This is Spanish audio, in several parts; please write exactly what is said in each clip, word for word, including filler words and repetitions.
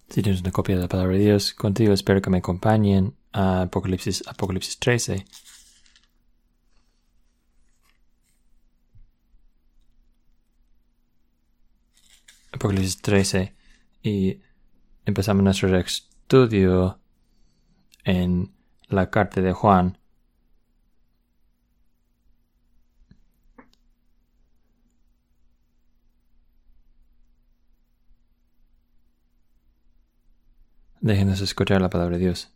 Si tienes una copia de la palabra de Dios contigo, espero que me acompañen a Apocalipsis, Apocalipsis trece. Apocalipsis trece. Y empezamos nuestro estudio en la carta de Juan. Déjenos escuchar la palabra de Dios.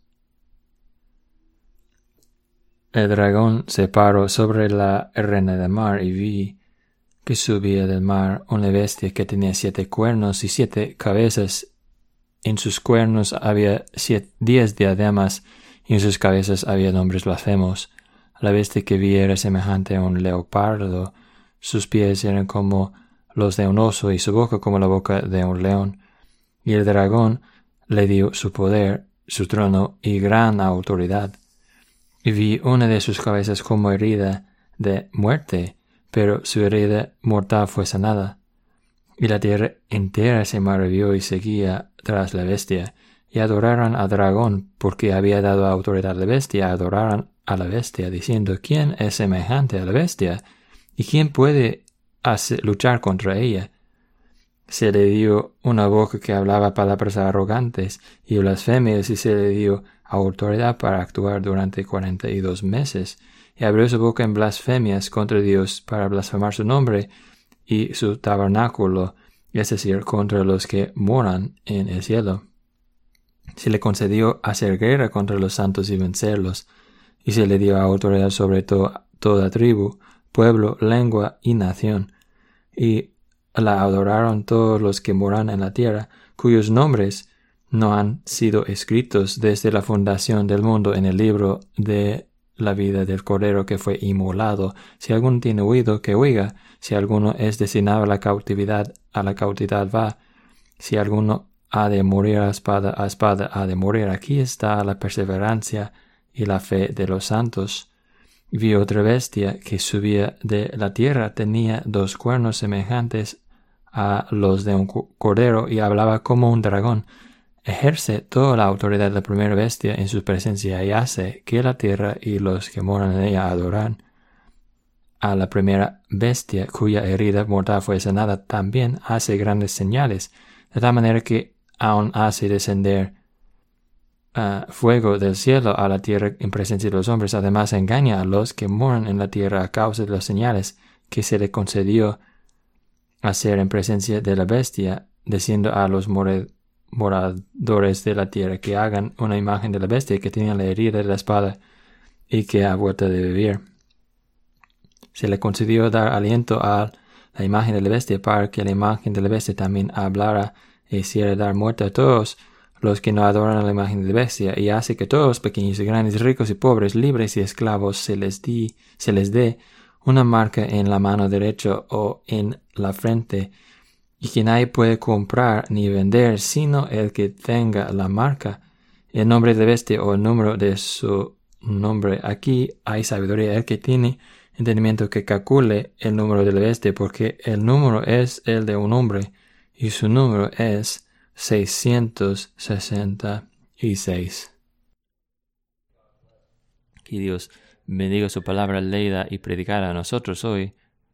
El dragón se paró sobre la arena del mar y vi que subía del mar una bestia que tenía siete cuernos y siete cabezas. En sus cuernos había siete, diez diademas y en sus cabezas había nombres blasfemos. La bestia que vi era semejante a un leopardo. Sus pies eran como los de un oso y su boca como la boca de un león. Y el dragón le dio su poder, su trono y gran autoridad. Y vi una de sus cabezas como herida de muerte, pero su herida mortal fue sanada. Y la tierra entera se maravilló y seguía tras la bestia, y adoraron al dragón, porque había dado autoridad a la bestia, adoraron a la bestia, diciendo, ¿quién es semejante a la bestia? ¿Y quién puede hacer, luchar contra ella? Se le dio una boca que hablaba palabras arrogantes y blasfemias, y se le dio autoridad para actuar durante cuarenta y dos meses, y abrió su boca en blasfemias contra Dios para blasfemar su nombre y su tabernáculo, es decir, contra los que moran en el cielo. Se le concedió hacer guerra contra los santos y vencerlos, y se le dio autoridad sobre to- toda tribu, pueblo, lengua y nación, y la adoraron todos los que moran en la tierra, cuyos nombres no han sido escritos desde la fundación del mundo en el libro de la vida del Cordero que fue inmolado. Si alguno tiene oído, que oiga. Si alguno es destinado a la cautividad, a la cautividad va. Si alguno ha de morir a espada, a espada ha de morir. Aquí está la perseverancia y la fe de los santos. Vi otra bestia que subía de la tierra, tenía dos cuernos semejantes a los de un cordero y hablaba como un dragón. Ejerce toda la autoridad de la primera bestia en su presencia y hace que la tierra y los que moran en ella adoran a la primera bestia, cuya herida mortal fue sanada. También hace grandes señales, de tal manera que aun hace descender uh, fuego del cielo a la tierra en presencia de los hombres. Además engaña a los que moran en la tierra a causa de las señales que se le concedió hacer en presencia de la bestia, diciendo a los more, moradores de la tierra que hagan una imagen de la bestia que tenía la herida de la espada y que ha vuelto de vivir. Se le concedió dar aliento a la imagen de la bestia para que la imagen de la bestia también hablara e hiciera dar muerte a todos los que no adoran a la imagen de la bestia, y hace que todos, pequeños y grandes, ricos y pobres, libres y esclavos, se les, di, se les dé una marca en la mano derecha o en la frente, y que nadie puede comprar ni vender sino el que tenga la marca, el nombre de la bestia o el número de su nombre. Aquí hay sabiduría. El que tiene entendimiento que calcule el número de la bestia, porque el número es el de un hombre, y su número es seiscientos sesenta y seis. Que Dios bendiga su palabra leída y predicada a nosotros hoy.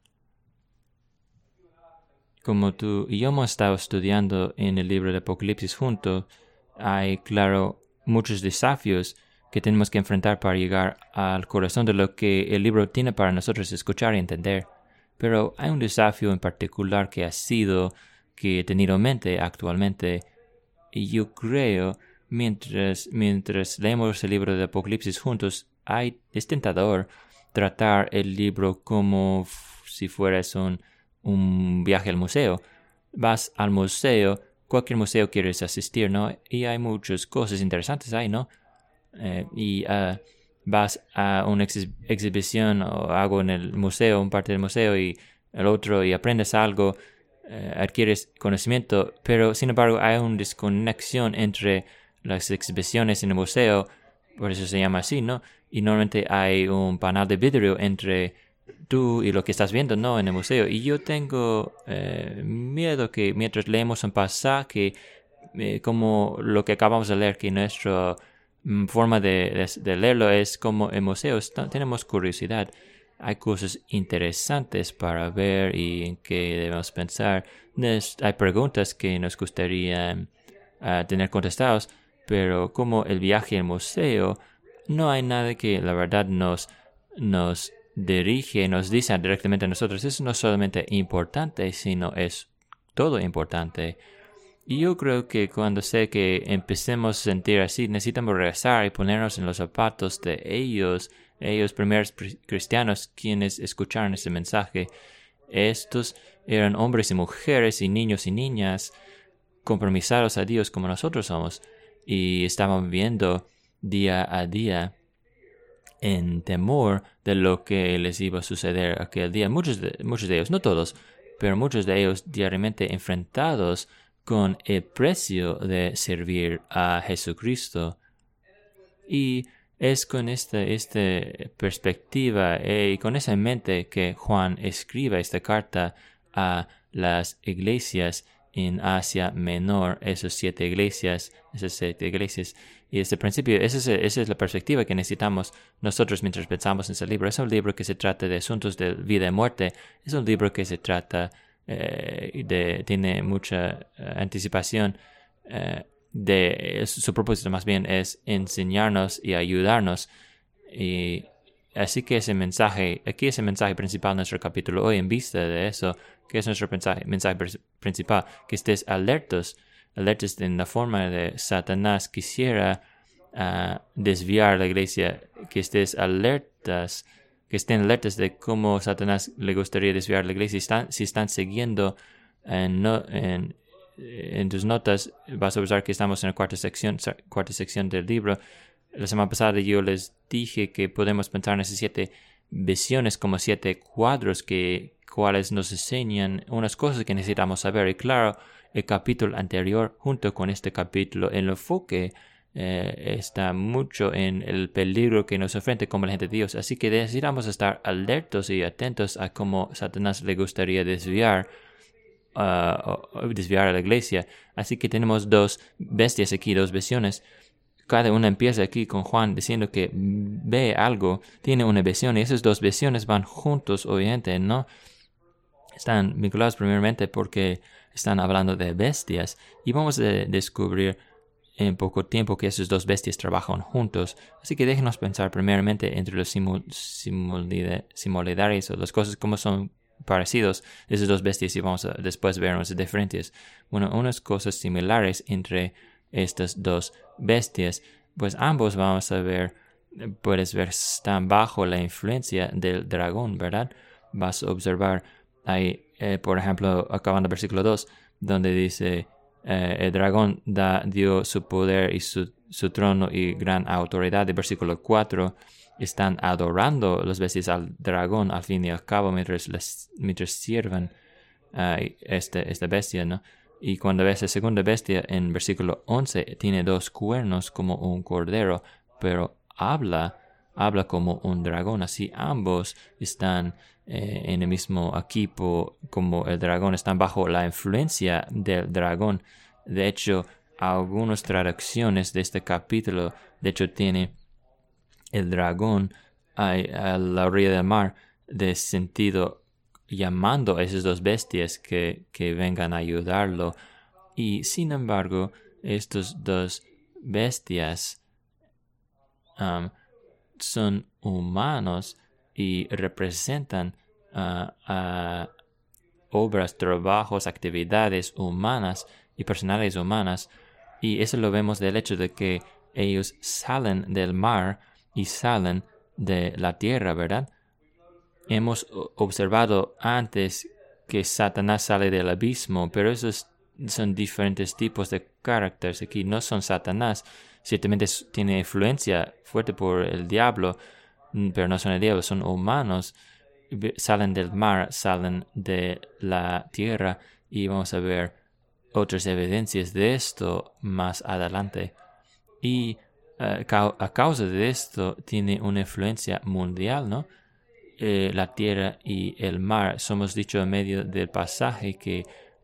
Como tú y yo hemos estado estudiando en el libro de Apocalipsis juntos, hay, claro, muchos desafíos que tenemos que enfrentar para llegar al corazón de lo que el libro tiene para nosotros escuchar y entender. Pero hay un desafío en particular que ha sido, que he tenido en mente actualmente, y yo creo, mientras, mientras leemos el libro de Apocalipsis juntos, hay, es tentador tratar el libro como si fueras un, un viaje al museo. Vas al museo, cualquier museo quieres asistir, ¿no? Y hay muchas cosas interesantes ahí, ¿no? Eh, y uh, vas a una ex- exhibición o algo en el museo, un parte del museo y el otro, y aprendes algo, eh, adquieres conocimiento, pero sin embargo hay una desconexión entre las exhibiciones en el museo, por eso se llama así, ¿no? Y normalmente hay un panel de vidrio entre tú y lo que estás viendo, ¿no? En el museo. Y yo tengo eh, miedo que mientras leemos un pasaje eh, como lo que acabamos de leer, que nuestra mm, forma de, de, de leerlo es como en museos, tenemos curiosidad. Hay cosas interesantes para ver y en que debemos pensar. Hay preguntas que nos gustaría uh, tener contestados, pero como el viaje al museo, no hay nada que la verdad nos, nos dirige, nos dice directamente a nosotros. Eso no es solamente importante, sino es todo importante. Y yo creo que cuando sé que empecemos a sentir así, necesitamos regresar y ponernos en los zapatos de ellos, ellos primeros cristianos quienes escucharon este mensaje. Estos eran hombres y mujeres y niños y niñas compromisados a Dios como nosotros somos. Y estaban viviendo día a día en temor de lo que les iba a suceder aquel día. Muchos de, muchos de ellos, no todos, pero muchos de ellos diariamente enfrentados con el precio de servir a Jesucristo. Y es con esta, esta perspectiva eh, y con esa en mente que Juan escribe esta carta a las iglesias en Asia Menor, esas siete iglesias, esas siete iglesias. Y desde el principio, esa es, esa es la perspectiva que necesitamos nosotros mientras pensamos en ese libro. Es un libro que se trata de asuntos de vida y muerte. Es un libro que se trata, eh, de, tiene mucha uh, anticipación. Uh, de su propósito más bien es enseñarnos y ayudarnos. Y así que ese mensaje, aquí es el mensaje principal de nuestro capítulo hoy, en vista de eso, que es nuestro mensaje, mensaje principal, que estés alertos, alertos en la forma de Satanás quisiera uh, desviar la iglesia, que estés alertas, que estén alertas de cómo Satanás le gustaría desviar la iglesia. Si están, si están siguiendo en, no, en, en tus notas, vas a observar que estamos en la cuarta sección, cuarta sección del libro. La semana pasada yo les dije que podemos pensar en esas siete visiones como siete cuadros que cuales nos enseñan unas cosas que necesitamos saber. Y claro, el capítulo anterior junto con este capítulo, el enfoque eh, está mucho en el peligro que nos enfrenta como la gente de Dios. Así que necesitamos estar alertos y atentos a cómo Satanás le gustaría desviar uh, desviar a la iglesia. Así que tenemos dos bestias aquí, dos visiones. Cada una empieza aquí con Juan diciendo que ve algo, tiene una visión, y esas dos visiones van juntos, obviamente, ¿no? Están vinculados primeramente porque están hablando de bestias, y vamos a descubrir en poco tiempo que esas dos bestias trabajan juntos. Así que déjenos pensar primeramente entre los simul similares o las cosas como son parecidos de esas dos bestias, y vamos a después ver unas diferencias. Bueno, unas cosas similares entre estas dos bestias, pues ambos vamos a ver, puedes ver, están bajo la influencia del dragón, ¿verdad? Vas a observar ahí, eh, por ejemplo, acabando el versículo dos, donde dice, eh, el dragón da, dio su poder y su, su trono y gran autoridad. El versículo cuatro, están adorando las bestias al dragón al fin y al cabo mientras, les, mientras sirvan uh, este, esta bestia, ¿no? Y cuando ves la segunda bestia en versículo once, tiene dos cuernos como un cordero, pero habla, habla como un dragón. Así ambos están eh, en el mismo equipo como el dragón, están bajo la influencia del dragón. De hecho, algunas traducciones de este capítulo, de hecho, tiene el dragón a, a la orilla del mar, de sentido llamando a esas dos bestias que, que vengan a ayudarlo. Y sin embargo, estas dos bestias um, son humanos y representan uh, uh, obras, trabajos, actividades humanas y personales humanas. Y eso lo vemos del hecho de que ellos salen del mar y salen de la tierra, ¿verdad? Hemos observado antes que Satanás sale del abismo, pero esos son diferentes tipos de caracteres aquí. No son Satanás. Ciertamente tiene influencia fuerte por el diablo, pero no son el diablo, son humanos. Salen del mar, salen de la tierra, y vamos a ver otras evidencias de esto más adelante. Y uh, a causa de esto tiene una influencia mundial, ¿no? Eh, la tierra y el mar. Somos dicho en medio del pasaje que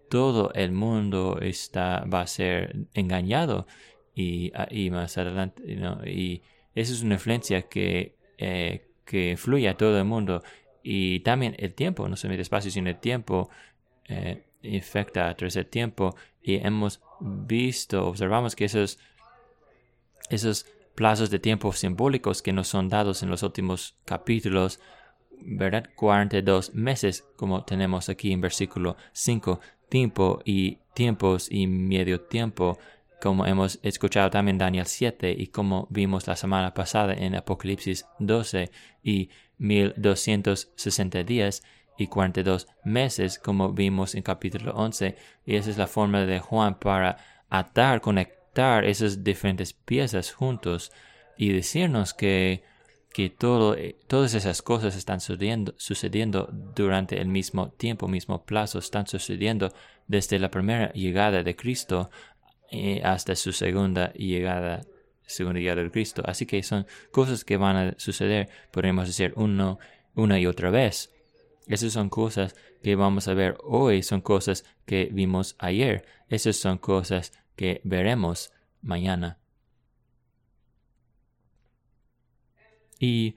todo el mundo está, va a ser engañado y, y más adelante, ¿no? Y esa es una influencia que, eh, que influye a todo el mundo. Y también el tiempo, no solamente el espacio, sino el tiempo, eh, afecta a través del tiempo. Y hemos visto, observamos que esos, esos plazos de tiempo simbólicos que nos son dados en los últimos capítulos, ¿verdad? cuarenta y dos meses, como tenemos aquí en versículo cinco, tiempo y tiempos y medio tiempo, como hemos escuchado también en Daniel siete y como vimos la semana pasada en Apocalipsis doce, y mil doscientos sesenta días y cuarenta y dos meses, como vimos en capítulo once. Y esa es la forma de Juan para atar, conectar esas diferentes piezas juntos y decirnos que que todo, todas esas cosas están sucediendo, sucediendo durante el mismo tiempo, mismo plazo, están sucediendo desde la primera llegada de Cristo eh, hasta su segunda llegada, segunda llegada de Cristo. Así que son cosas que van a suceder, podemos decir, uno, una y otra vez. Esas son cosas que vamos a ver hoy, son cosas que vimos ayer. Esas son cosas que veremos mañana. Y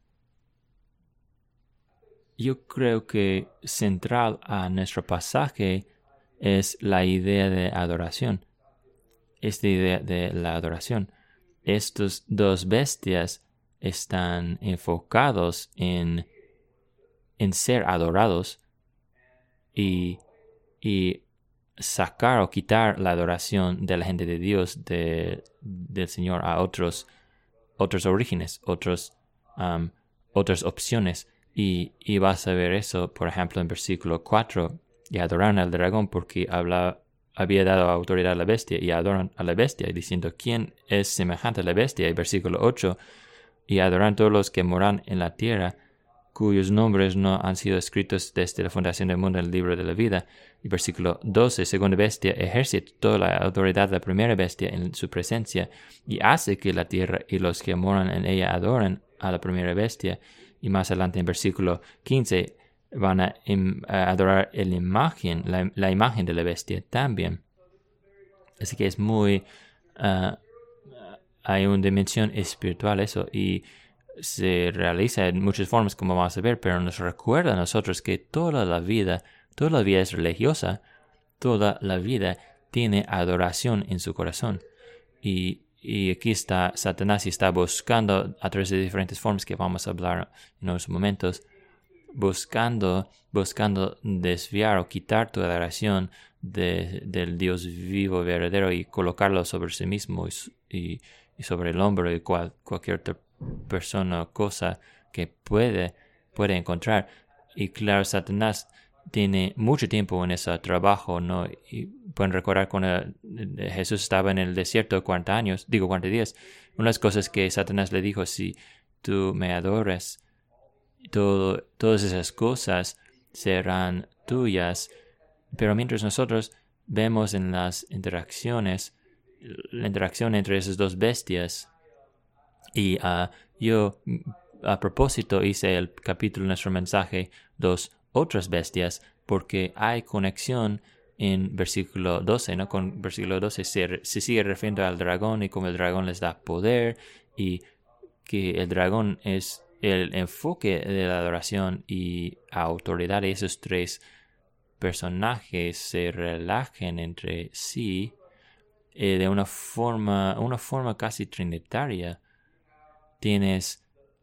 yo creo que central a nuestro pasaje es la idea de adoración. Esta idea de la adoración. Estos dos bestias están enfocados en, en ser adorados y, y sacar o quitar la adoración de la gente de Dios, de, del Señor, a otros, otros orígenes, otros, um, otras opciones. Y, y vas a ver eso, por ejemplo, en versículo cuatro. Y adoraron al dragón porque habla, había dado autoridad a la bestia. Y adoran a la bestia, diciendo, ¿quién es semejante a la bestia? Y versículo ocho. Y adoran todos los que moran en la tierra, cuyos nombres no han sido escritos desde la fundación del mundo en el libro de la vida. Y versículo doce. Segunda bestia ejerce toda la autoridad de la primera bestia en su presencia. Y hace que la tierra y los que moran en ella adoren a la primera bestia. Y más adelante en versículo quince van a, im, a adorar la imagen, la, la imagen de la bestia también. Así que es muy... Uh, hay una dimensión espiritual eso y se realiza en muchas formas como vamos a ver, pero nos recuerda a nosotros que toda la vida, toda la vida es religiosa, toda la vida tiene adoración en su corazón. Y Y aquí está Satanás y está buscando a través de diferentes formas que vamos a hablar en unos momentos, buscando, buscando desviar o quitar tu adoración de, del Dios vivo, verdadero y colocarlo sobre sí mismo y, y sobre el hombro de cual, cualquier otra persona o cosa que puede, puede encontrar. Y claro, Satanás tiene mucho tiempo en ese trabajo, ¿no? Y pueden recordar cuando Jesús estaba en el desierto cuarenta años, digo cuarenta días. Una de las cosas que Satanás le dijo, si tú me adoras, todo, todas esas cosas serán tuyas. Pero mientras nosotros vemos en las interacciones, la interacción entre esas dos bestias, y uh, yo a propósito hice el capítulo de nuestro mensaje, dos otras bestias, porque hay conexión en versículo doce, ¿no? Con versículo doce se, se sigue refiriendo al dragón y cómo el dragón les da poder y que el dragón es el enfoque de la adoración y autoridad de esos tres personajes se relajen entre sí eh, de una forma, una forma casi trinitaria. Tienes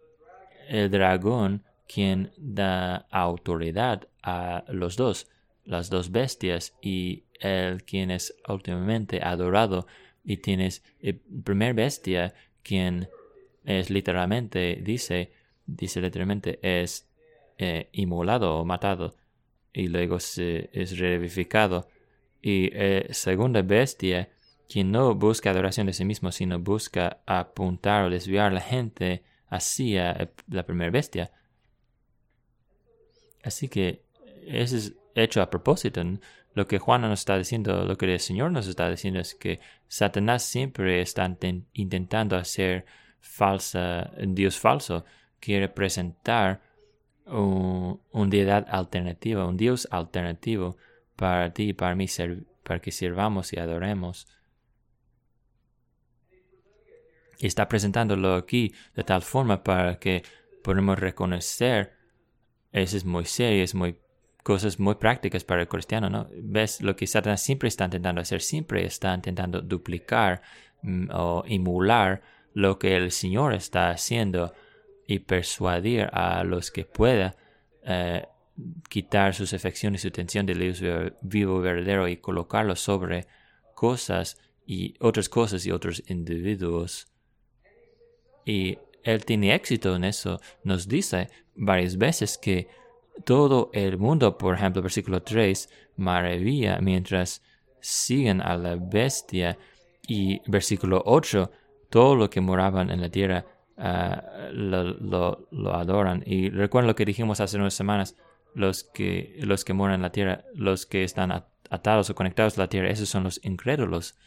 el dragón quien da autoridad a los dos, las dos bestias, y él quien es últimamente adorado, y tienes el primer bestia quien es literalmente, dice, dice literalmente, es eh, inmolado o matado, y luego se, es revivificado, y eh, segunda bestia quien no busca adoración de sí mismo, sino busca apuntar o desviar a la gente hacia la primera bestia. Así que eso es hecho a propósito. Lo que Juan nos está diciendo, lo que el Señor nos está diciendo es que Satanás siempre está intentando hacer falsa, un Dios falso. Quiere presentar un, un deidad alternativa, un Dios alternativo para ti y para mí, para que sirvamos y adoremos. Y está presentándolo aquí de tal forma para que podamos reconocer, eso es muy serio, es muy cosas muy prácticas para el cristiano, ¿no? Ves lo que Satanás siempre está intentando hacer, siempre está intentando duplicar mm, o emular lo que el Señor está haciendo y persuadir a los que pueda eh, quitar sus afecciones y su atención del Dios vivo verdadero y colocarlo sobre cosas y otras cosas y otros individuos. Y él tiene éxito en eso. Nos dice varias veces que todo el mundo, por ejemplo, versículo tres, maravilla mientras siguen a la bestia. Y versículo ocho, todo lo que moraban en la tierra uh, lo, lo, lo adoran. Y recuerden lo que dijimos hace unas semanas, los que, los que moran en la tierra, los que están atados o conectados a la tierra, esos son los incrédulos.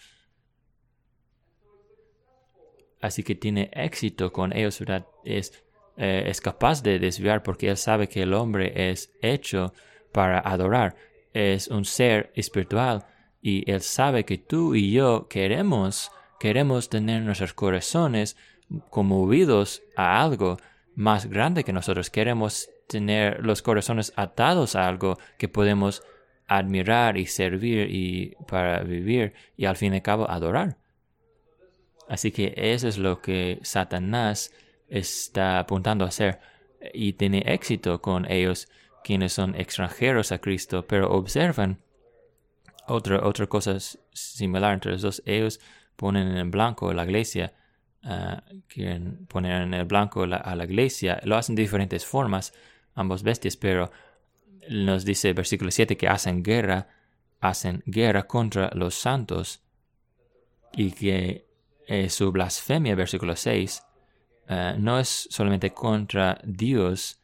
Así que tiene éxito con ellos, ¿verdad? Es, eh, es capaz de desviar porque él sabe que el hombre es hecho para adorar. Es un ser espiritual y él sabe que tú y yo queremos, queremos tener nuestros corazones conmovidos a algo más grande que nosotros. Queremos tener los corazones atados a algo que podemos admirar y servir y para vivir y al fin y al cabo adorar. Así que eso es lo que Satanás está apuntando a hacer y tiene éxito con ellos quienes son extranjeros a Cristo, pero observan otra, otra cosa similar entre los dos. Ellos ponen en el blanco la iglesia, uh, quieren poner en el blanco la, a la iglesia, lo hacen de diferentes formas, ambos bestias, pero nos dice el versículo siete que hacen guerra, hacen guerra contra los santos y que Eh, su blasfemia, versículo seis, uh, no es solamente contra Dios,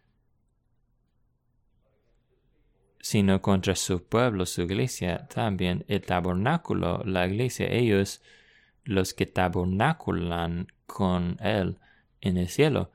sino contra su pueblo, su iglesia también, el tabernáculo, la iglesia, ellos, los que tabernaculan con él en el cielo.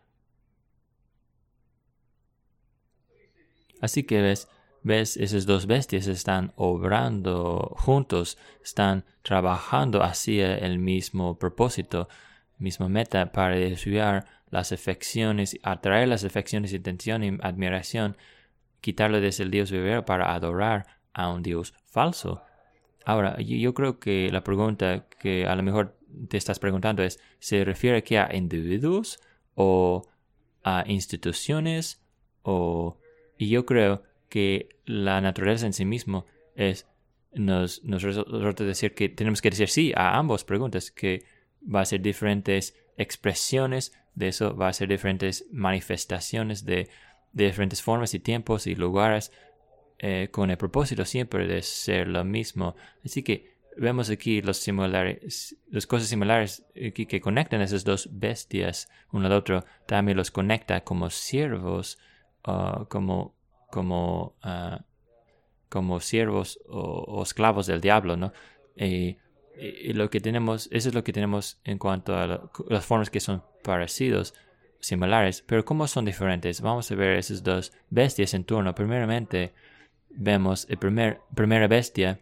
Así que ves, ves, esas dos bestias están obrando juntos, están trabajando hacia el mismo propósito, misma meta para desviar las afecciones, atraer las afecciones, intención y admiración, quitarlo desde el Dios verdadero para adorar a un Dios falso. Ahora, yo, yo creo que la pregunta que a lo mejor te estás preguntando es, ¿se refiere aquí a individuos o a instituciones? O, y yo creo que la naturaleza en sí mismo es, nos, nos resulta decir que tenemos que decir sí a ambas preguntas, que va a ser diferentes expresiones de eso, va a ser diferentes manifestaciones de, de diferentes formas y tiempos y lugares, eh, con el propósito siempre de ser lo mismo. Así que vemos aquí los similares, las cosas similares aquí que conectan esas dos bestias uno al otro, también los conecta como siervos, uh, como como uh, como siervos o, o esclavos del diablo, ¿no? Y, y lo que tenemos, eso es lo que tenemos en cuanto a la, las formas que son parecidos, similares, pero cómo son diferentes. Vamos a ver esas dos bestias en turno. Primeramente vemos el primer primera bestia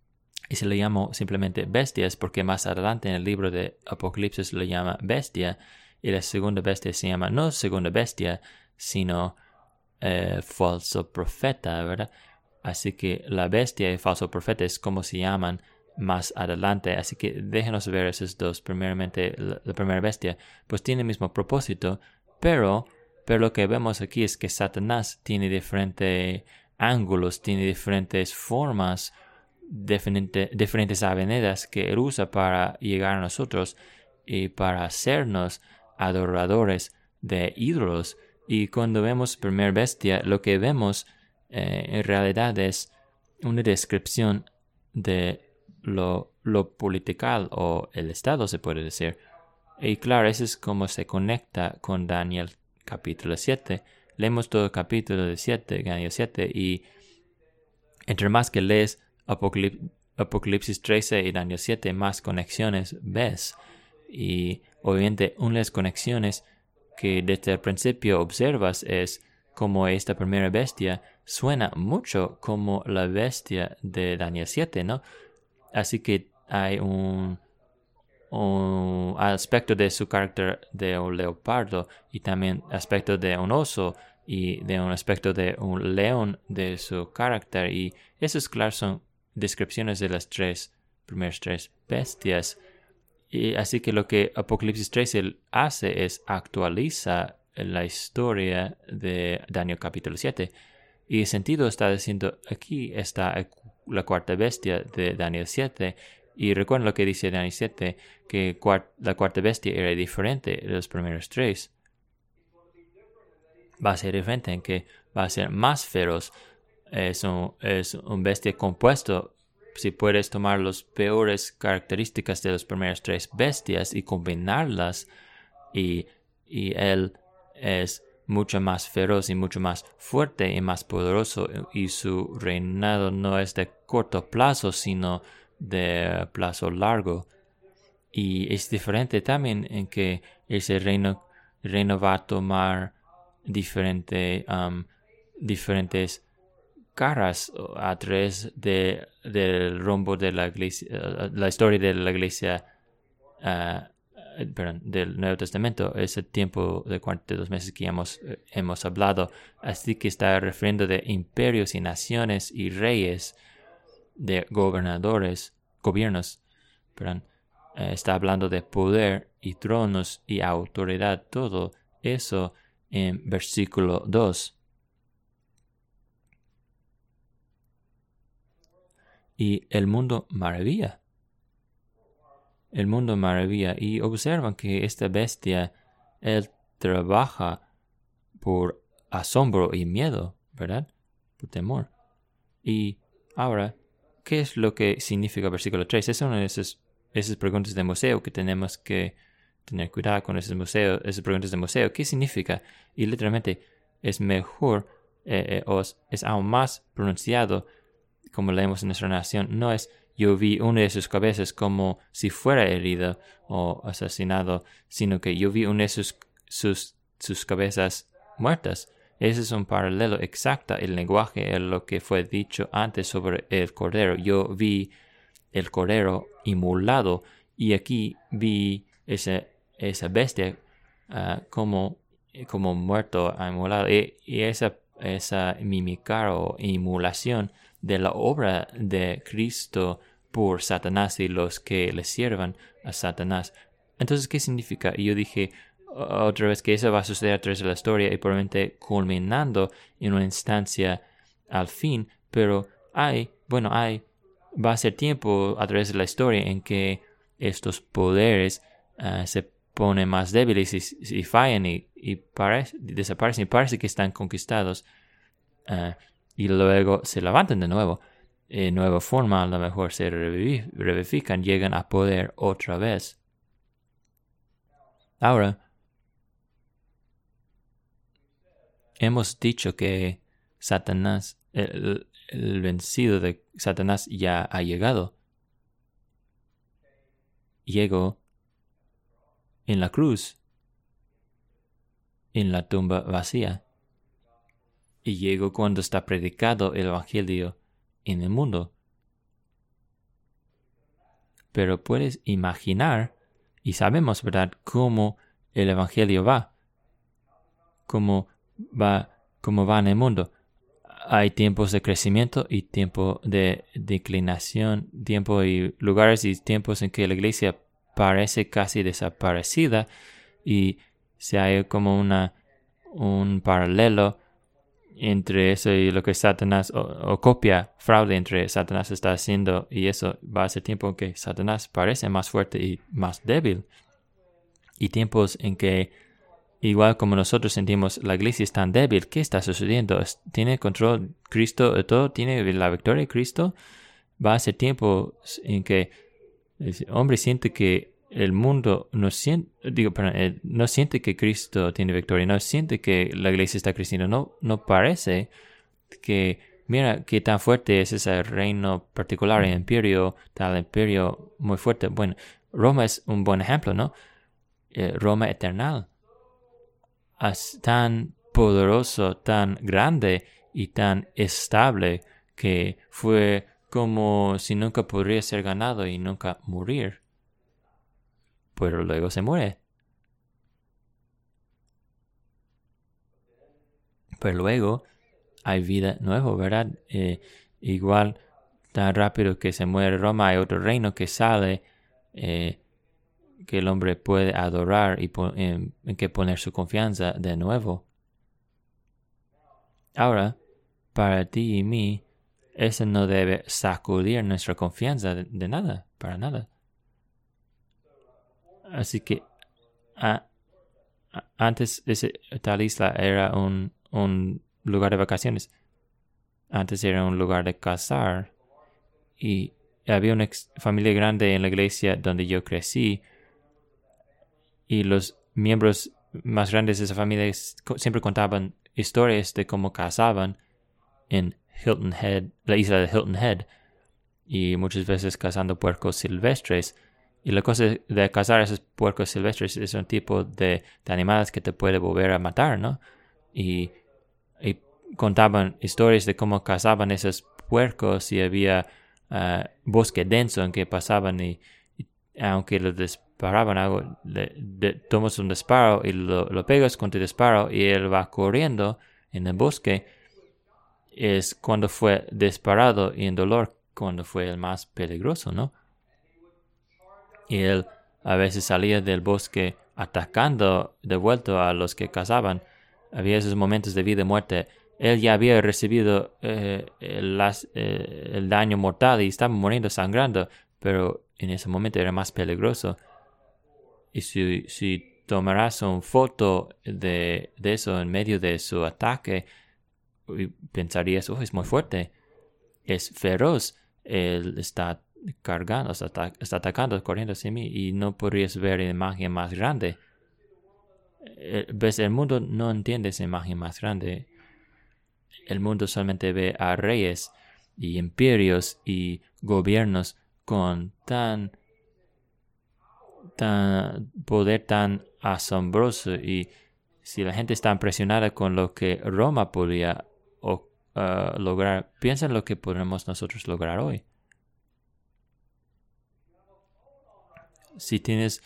y se le llama simplemente bestias porque más adelante en el libro de Apocalipsis le llama bestia y la segunda bestia se llama no segunda bestia sino Eh, falso profeta, ¿verdad? Así que la bestia y falso profeta es como se llaman más adelante. Así que déjenos ver esos dos. Primeramente, la, la primera bestia, pues tiene el mismo propósito, pero, pero lo que vemos aquí es que Satanás tiene diferentes ángulos, tiene diferentes formas, diferente, diferentes avenidas que él usa para llegar a nosotros y para hacernos adoradores de ídolos. Y cuando vemos primer bestia, lo que vemos eh, en realidad es una descripción de lo, lo political o el Estado, se puede decir. Y claro, eso es como se conecta con Daniel capítulo siete. Leemos todo el capítulo de siete, Daniel siete, y entre más que lees Apocalip- Apocalipsis trece y Daniel siete, más conexiones ves. Y obviamente una de las conexiones que desde el principio observas es como esta primera bestia suena mucho como la bestia de Daniel siete, ¿no? Así que hay un, un aspecto de su carácter de un leopardo y también aspecto de un oso y de un aspecto de un león de su carácter. Y esos, claro, son descripciones de las tres primeras tres bestias. Y así que lo que Apocalipsis trece hace es actualiza la historia de Daniel capítulo siete. Y el sentido está diciendo, aquí está la cuarta bestia de Daniel siete. Y recuerden lo que dice Daniel siete, que cuart- la cuarta bestia era diferente de los primeros tres. Va a ser diferente en que va a ser más feroz. Es un, es un bestia compuesto. Si puedes tomar las peores características de las primeras tres bestias y combinarlas, y, y él es mucho más feroz y mucho más fuerte y más poderoso, y su reinado no es de corto plazo, sino de plazo largo. Y es diferente también en que ese reino, reino va a tomar diferente, um, diferentes caras a través de, del rumbo de la iglesia, uh, la historia de la iglesia, uh, perdón, del Nuevo Testamento. Es el tiempo de cuarenta y dos meses que hemos, uh, hemos hablado. Así que está refiriendo de imperios y naciones y reyes, de gobernadores, gobiernos, perdón. Uh, está hablando de poder y tronos y autoridad, todo eso en versículo dos. Y el mundo maravilla. El mundo maravilla. Y observan que esta bestia, él trabaja por asombro y miedo, ¿verdad? Por temor. Y ahora, ¿qué es lo que significa versículo tres? Es una de esas, esas preguntas de museo que tenemos que tener cuidado con esos museos, esas preguntas de museo. ¿Qué significa? Y literalmente es mejor, eh, eh, o es aún más pronunciado, como leemos en nuestra nación, no es yo vi una de sus cabezas como si fuera herido o asesinado, sino que yo vi una de sus, sus, sus cabezas muertas. Ese es un paralelo exacto. El lenguaje es lo que fue dicho antes sobre el cordero. Yo vi el cordero inmolado y aquí vi esa, esa bestia uh, como, como muerto, inmolado. Y, y esa, esa mimicar o inmolación de la obra de Cristo por Satanás y los que le sirvan a Satanás. Entonces, ¿qué significa? Y yo dije otra vez que eso va a suceder a través de la historia y probablemente culminando en una instancia al fin, pero hay, bueno, hay, va a ser tiempo a través de la historia en que estos poderes uh, se ponen más débiles y, y fallan y, y parece, desaparecen y parece que están conquistados. Uh, y luego se levantan de nuevo, de nueva forma, a lo mejor se revivifican, llegan a poder otra vez. Ahora, hemos dicho que Satanás, el, el vencido de Satanás ya ha llegado. Llegó en la cruz, en la tumba vacía. Y llegó cuando está predicado el Evangelio en el mundo. Pero puedes imaginar, y sabemos, ¿verdad?, cómo el Evangelio va, cómo va, cómo va en el mundo. Hay tiempos de crecimiento y tiempo de declinación, tiempo y lugares y tiempos en que la iglesia parece casi desaparecida y se hay como una, un paralelo entre eso y lo que Satanás, o, o copia, fraude entre Satanás está haciendo, y eso va a ser tiempo en que Satanás parece más fuerte y más débil, y tiempos en que, igual como nosotros sentimos, la iglesia es tan débil. ¿Qué está sucediendo? ¿Tiene control Cristo de todo? ¿Tiene la victoria de Cristo? Va a ser tiempo en que el hombre siente que el mundo no siente, digo, perdón, no siente que Cristo tiene victoria, no siente que la iglesia está creciendo, no, no parece que, mira, qué tan fuerte es ese reino particular, el imperio, tal imperio muy fuerte. Bueno, Roma es un buen ejemplo, ¿no? Eh, Roma eternal, es tan poderoso, tan grande, y tan estable que fue como si nunca podría ser ganado y nunca morir. Pero luego se muere. Pero luego hay vida nueva, ¿verdad? Eh, igual, tan rápido que se muere Roma, hay otro reino que sale, eh, que el hombre puede adorar y po- en, en que poner su confianza de nuevo. Ahora, para ti y mí, eso no debe sacudir nuestra confianza de, de nada, para nada. Así que a, a, antes ese, tal isla era un, un lugar de vacaciones. Antes era un lugar de cazar. Y había una ex- familia grande en la iglesia donde yo crecí. Y los miembros más grandes de esa familia siempre contaban historias de cómo cazaban en Hilton Head, la isla de Hilton Head. Y muchas veces cazando puercos silvestres. Y la cosa de cazar esos puercos silvestres es un tipo de, de animales que te puede volver a matar, ¿no? Y, y contaban historias de cómo cazaban esos puercos y había uh, bosque denso en que pasaban y, y aunque lo disparaban algo, le, de, tomas un disparo y lo, lo pegas con tu disparo y él va corriendo en el bosque, es cuando fue disparado y en dolor cuando fue el más peligroso, ¿no? Y él a veces salía del bosque atacando de vuelta a los que cazaban. Había esos momentos de vida y muerte. Él ya había recibido eh, el, las, eh, el daño mortal y estaba muriendo sangrando, pero en ese momento era más peligroso. Y si, si tomaras una foto de, de eso en medio de su ataque, pensarías, oh, es muy fuerte, es feroz, él está cargando, está, está atacando, corriendo hacia mí y no podrías ver la imagen más grande. ¿Ves? El mundo no entiende esa imagen más grande. El mundo solamente ve a reyes y imperios y gobiernos con tan, tan poder tan asombroso, y si la gente está impresionada con lo que Roma podía o, uh, lograr, piensa en lo que podremos nosotros lograr hoy. Si tienes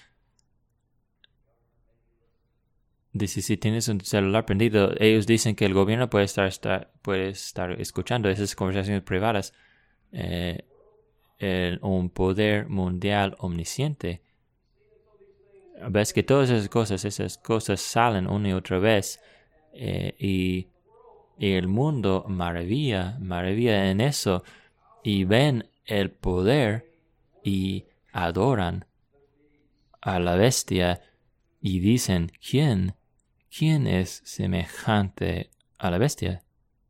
Dice, si tienes un celular prendido, ellos dicen que el gobierno puede estar, estar, puede estar escuchando esas conversaciones privadas. Eh, el, un poder mundial omnisciente. Ves que todas esas cosas, esas cosas salen una y otra vez. Eh, y, y el mundo maravilla, maravilla en eso. Y ven el poder y adoran a la bestia y dicen, ¿quién? ¿Quién es semejante a la bestia?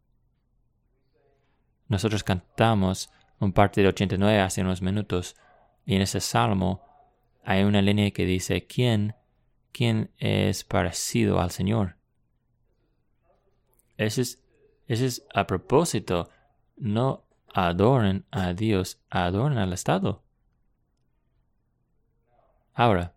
Nosotros cantamos un parte de ochenta y nueve hace unos minutos, y en ese salmo hay una línea que dice, ¿quién, quién es parecido al Señor? Ese es, ese es a propósito. No adoren a Dios, adoren al Estado. Ahora,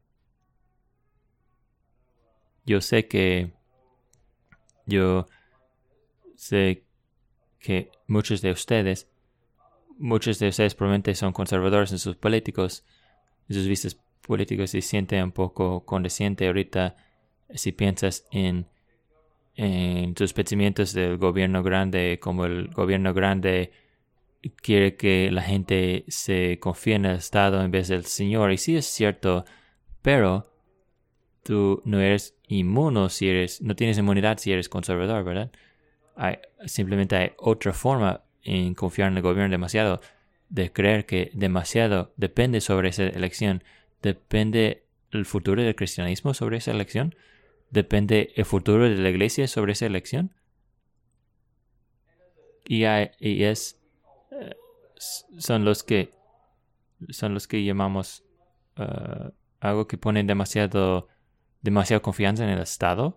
yo sé que yo sé que muchos de ustedes, muchos de ustedes probablemente son conservadores en sus políticos, en sus vistas políticos, y sienten un poco condesciente ahorita si piensas en, en tus pensamientos del gobierno grande, como el gobierno grande quiere que la gente se confíe en el Estado en vez del Señor. Y sí es cierto, pero tú no eres inmuno si eres, no tienes inmunidad si eres conservador, ¿verdad? Hay, simplemente hay otra forma en confiar en el gobierno demasiado, de creer que demasiado depende sobre esa elección. ¿Depende el futuro del cristianismo sobre esa elección? ¿Depende el futuro de la iglesia sobre esa elección? Y, hay, y es uh, son los que son los que llamamos uh, algo que pone demasiado demasiada confianza en el Estado.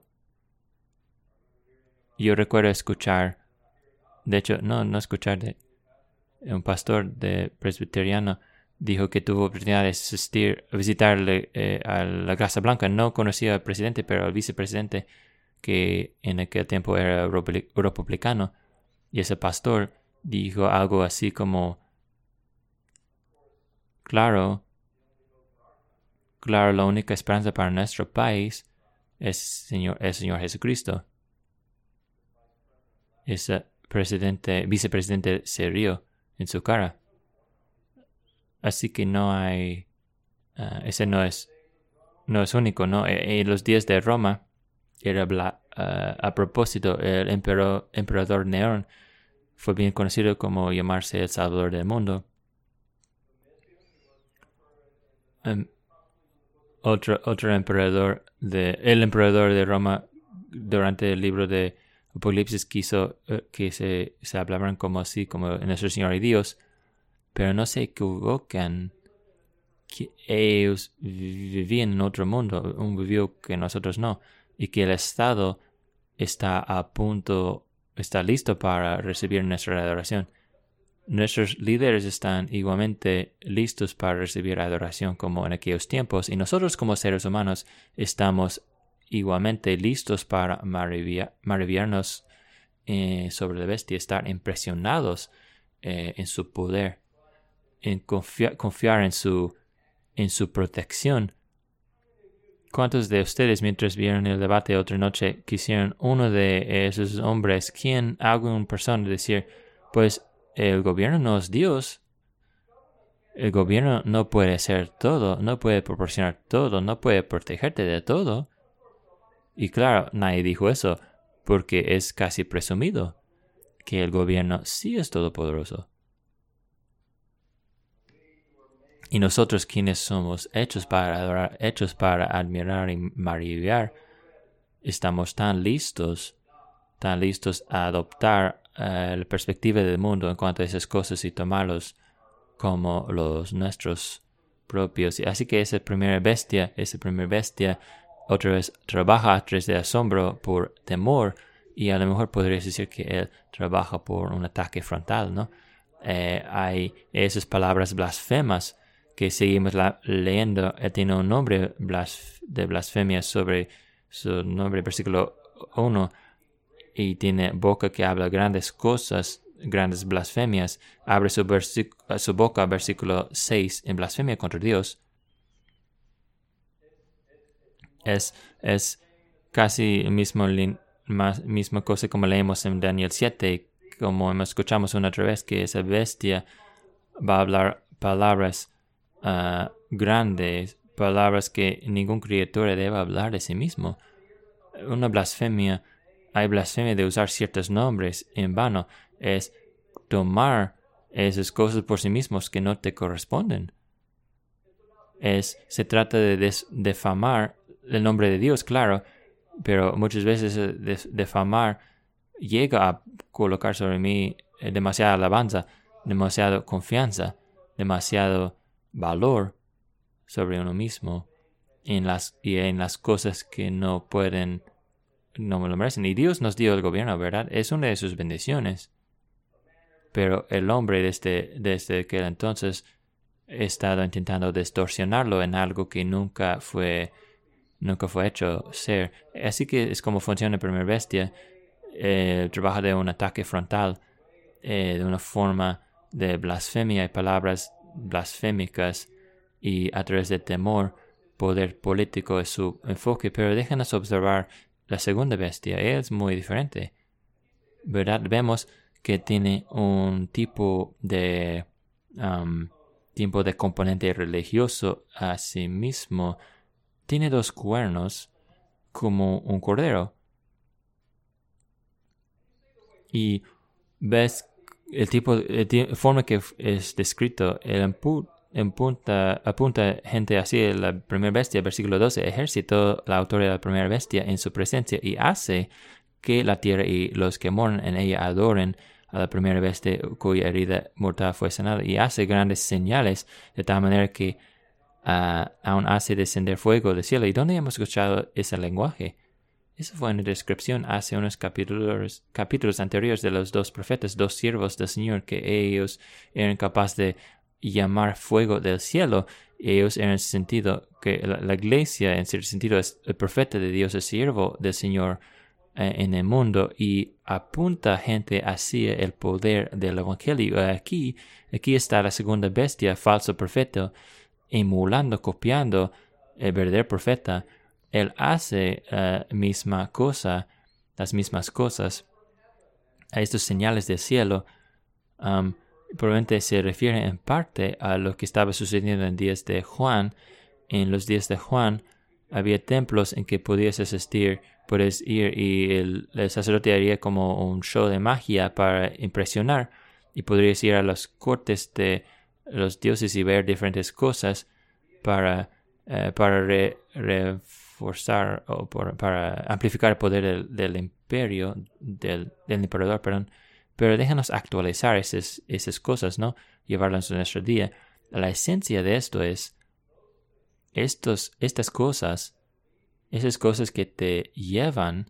Yo recuerdo escuchar, de hecho, no, no escuchar, de un pastor de presbiteriano dijo que tuvo oportunidad de asistir, visitarle eh, a la Casa Blanca. No conocía al presidente, pero al vicepresidente, que en aquel tiempo era republicano. Y ese pastor dijo algo así como, claro, claro, la única esperanza para nuestro país es Señor, el Señor Jesucristo. Ese presidente, vicepresidente se rió en su cara. Así que no hay, uh, ese no es, no es único, ¿no? En los días de Roma, era bla, uh, a propósito, el emperador, emperador Nerón fue bien conocido como llamarse el Salvador del mundo. Um, otro, otro emperador, de, el emperador de Roma, durante el libro de Apocalipsis quiso uh, que se, se hablaran como así, como nuestro Señor y Dios, pero no se equivocan, que ellos vivían en otro mundo, un vivió que nosotros no, y que el Estado está a punto, está listo para recibir nuestra adoración. Nuestros líderes están igualmente listos para recibir adoración como en aquellos tiempos, y nosotros como seres humanos estamos igualmente listos para maravillar, maravillarnos eh, sobre la bestia, estar impresionados eh, en su poder, en confiar, confiar en su, en su protección. ¿Cuántos de ustedes, mientras vieron el debate otra noche, quisieron uno de esos hombres, quien, alguna persona, decir, pues el gobierno no es Dios? El gobierno no puede hacer todo, no puede proporcionar todo, no puede protegerte de todo. Y claro, nadie dijo eso, porque es casi presumido que el gobierno sí es todopoderoso. Y nosotros, quienes somos hechos para adorar, hechos para admirar y maravillar, estamos tan listos, tan listos a adoptar uh, la perspectiva del mundo en cuanto a esas cosas y tomarlos como los nuestros propios. Así que esa primera bestia, esa primera bestia, otra vez trabaja a través de asombro por temor, y a lo mejor podrías decir que él trabaja por un ataque frontal, ¿no? Eh, hay esas palabras blasfemas que seguimos la, leyendo. Él tiene un nombre blasf- de blasfemia sobre su nombre, versículo uno, y tiene boca que habla grandes cosas, grandes blasfemias. Abre su, versic- su boca, versículo seis, en blasfemia contra Dios. Es, es casi el mismo, más, misma cosa como leemos en Daniel siete, como escuchamos una otra vez, que esa bestia va a hablar palabras Uh, grandes, palabras que ningún criatura debe hablar de sí mismo. Una blasfemia, hay blasfemia de usar ciertos nombres en vano, es tomar esas cosas por sí mismos que no te corresponden. Es, se trata de des, defamar el nombre de Dios, claro, pero muchas veces des, defamar llega a colocar sobre mí demasiada alabanza, demasiada confianza, demasiado valor sobre uno mismo en las, y en las cosas que no pueden, no me lo merecen. Y Dios nos dio el gobierno, ¿verdad? Es una de sus bendiciones. Pero el hombre desde, desde aquel entonces ha estado intentando distorsionarlo en algo que nunca fue, nunca fue hecho ser. Así que es como funciona la primera bestia. Eh, trabaja de un ataque frontal, eh, de una forma de blasfemia y palabras blasfémicas, y a través de temor, poder político es su enfoque. Pero déjanos observar la segunda bestia. Ella es muy diferente, ¿verdad? Vemos que tiene un tipo de um, tipo de componente religioso a sí mismo. Tiene dos cuernos como un cordero, y ves el tipo, de forma que es descrito, el empu, empunta, apunta gente así, la primera bestia, versículo doce, ejército la autoridad de la primera bestia en su presencia, y hace que la tierra y los que moran en ella adoren a la primera bestia cuya herida mortal fue sanada, y hace grandes señales de tal manera que uh, aún hace descender fuego del cielo. ¿Y dónde hemos escuchado ese lenguaje? Eso fue una descripción hace unos capítulos, capítulos anteriores de los dos profetas, dos siervos del Señor, que ellos eran capaces de llamar fuego del cielo. Ellos eran sentido que la, la iglesia, en cierto sentido, es el profeta de Dios, el siervo del Señor, eh, en el mundo y apunta gente hacia el poder del evangelio. Aquí, aquí está la segunda bestia, falso profeta, emulando, copiando el verdadero profeta. Él hace la uh, misma cosa, las mismas cosas. A estos señales del cielo, um, probablemente se refiere en parte a lo que estaba sucediendo en días de Juan. En los días de Juan había templos en que podías asistir, puedes ir y el, el sacerdote haría como un show de magia para impresionar, y podrías ir a las cortes de los dioses y ver diferentes cosas para, eh, para re, reforzar o por, para amplificar el poder del, del imperio, del, del emperador, perdón. Pero déjanos actualizar esas, esas cosas, ¿no? Llevarlas a nuestro día. La esencia de esto es estos, estas cosas, esas cosas que te llevan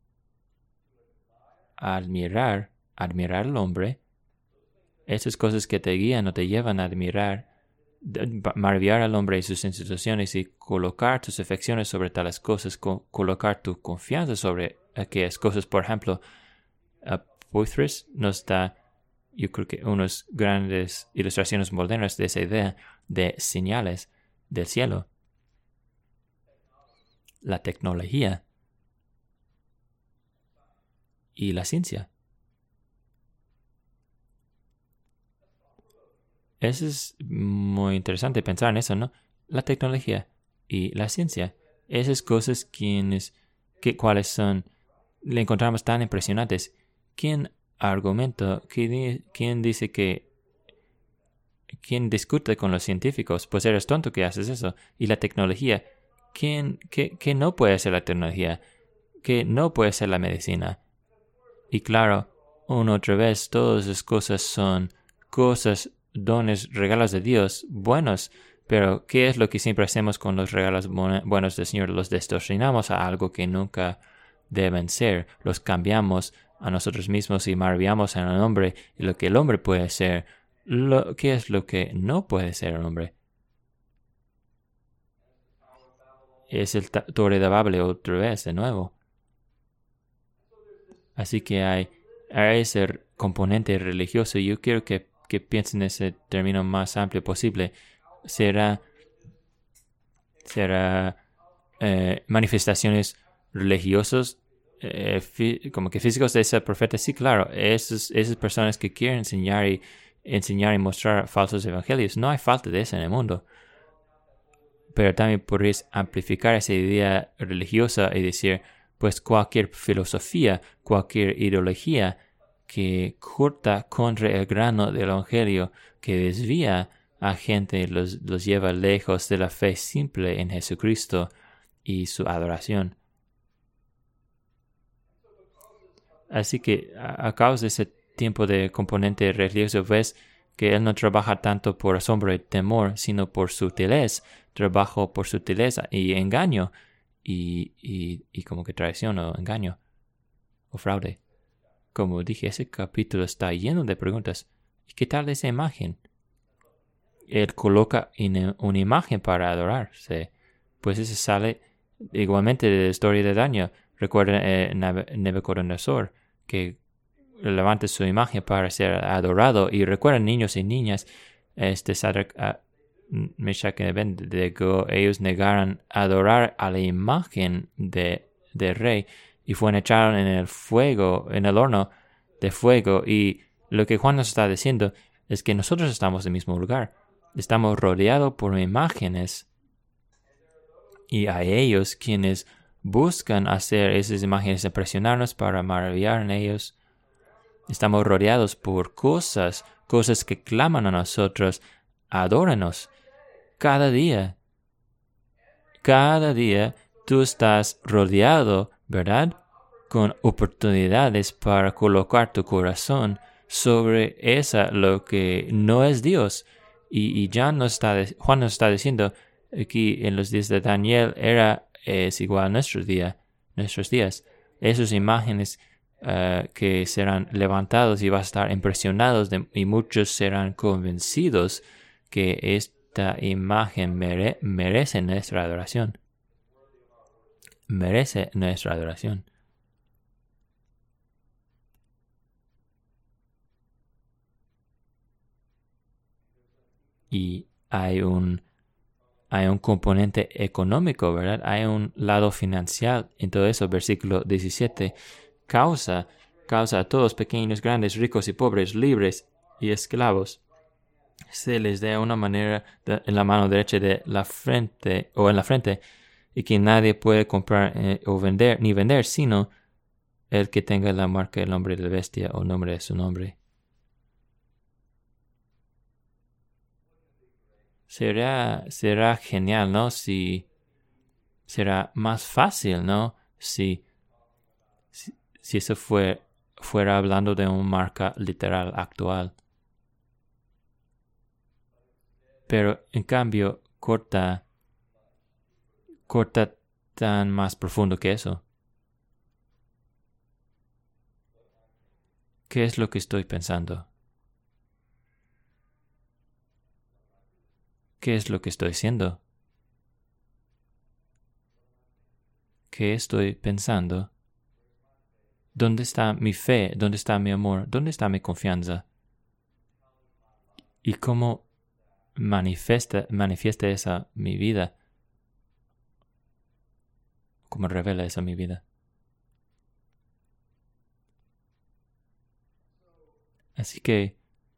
a admirar, admirar al hombre, esas cosas que te guían o te llevan a admirar, maravillar al hombre y sus instituciones y colocar tus afecciones sobre tales cosas, co- colocar tu confianza sobre aquellas cosas. Por ejemplo, uh, Poythress nos da, yo creo que unas grandes ilustraciones modernas de esa idea de señales del cielo. La tecnología y la ciencia. Eso es muy interesante pensar en eso, ¿no? La tecnología y la ciencia. Esas cosas quienes, que, cuáles son, le encontramos tan impresionantes. ¿Quién argumenta, quién, quién dice que, quién discute con los científicos? Pues eres tonto que haces eso. Y la tecnología, ¿quién, qué, qué no puede ser la tecnología? ¿Qué no puede ser la medicina? Y claro, una otra vez, todas esas cosas son cosas, dones, regalos de Dios buenos, pero ¿qué es lo que siempre hacemos con los regalos buenos del Señor? Los distorsionamos a algo que nunca deben ser, los cambiamos a nosotros mismos y maravillamos en el hombre y lo que el hombre puede ser. Lo, ¿Qué es lo que no puede ser el hombre? Es el ta- Torre de Babel otra vez, de nuevo. Así que hay, hay ese componente religioso. Yo quiero que, que piensen en ese término más amplio posible. Será, será eh, manifestaciones religiosas, eh, fi, como que físicos de ese profeta. Sí, claro, esas, esas personas que quieren enseñar y enseñar y mostrar falsos evangelios. No hay falta de eso en el mundo. Pero también podréis amplificar esa idea religiosa y decir, pues cualquier filosofía, cualquier ideología que corta contra el grano del evangelio, que desvía a gente y los, los lleva lejos de la fe simple en Jesucristo y su adoración. Así que a, a causa de ese tiempo de componente religioso, ves que él no trabaja tanto por asombro y temor, sino por sutileza, trabajo por sutileza y engaño. Y, y, y como que traición o engaño o fraude. Como dije, ese capítulo está lleno de preguntas. ¿Y qué tal esa imagen? Él coloca una imagen para adorarse. Pues ese sale igualmente de la historia de Daniel. Recuerda eh, Nabucodonosor, que levanta su imagen para ser adorado. Y recuerden, niños y niñas, este Sadrach, uh, Meshach y Abednego, ellos negaron adorar a la imagen de, de rey y fueron echados en el fuego, en el horno de fuego. Y lo que Juan nos está diciendo es que nosotros estamos en el mismo lugar. Estamos rodeados por imágenes y a ellos quienes buscan hacer esas imágenes, impresionarnos para maravillar en ellos. Estamos rodeados por cosas, cosas que claman a nosotros, adóranos. Cada día, cada día tú estás rodeado, ¿verdad?, con oportunidades para colocar tu corazón sobre esa, lo que no es Dios. Y, y ya nos está, Juan nos está diciendo aquí en los días de Daniel, era, es igual a nuestros días, nuestros días. Esas imágenes uh, que serán levantados y van a estar impresionados de, y muchos serán convencidos que es esta imagen mere, merece nuestra adoración. Merece nuestra adoración. y hay un, hay un componente económico, ¿verdad? Hay un lado financiero en todo eso. Versículo diecisiete. Causa, causa a todos, pequeños, grandes, ricos y pobres, libres y esclavos, se les dé una manera de, en la mano derecha de la frente o en la frente, y que nadie puede comprar eh, o vender ni vender sino el que tenga la marca del nombre de la bestia o nombre de su nombre. Será, será genial, ¿no? Si será más fácil, ¿no? Si, si, si eso fue, fuera hablando de una marca literal actual. Pero en cambio, corta, corta tan más profundo que eso. ¿Qué es lo que estoy pensando? ¿Qué es lo que estoy haciendo? ¿Qué estoy pensando? ¿Dónde está mi fe? ¿Dónde está mi amor? ¿Dónde está mi confianza? ¿Y cómo manifiesta, manifiesta esa mi vida? ¿Cómo revela esa mi vida? Así que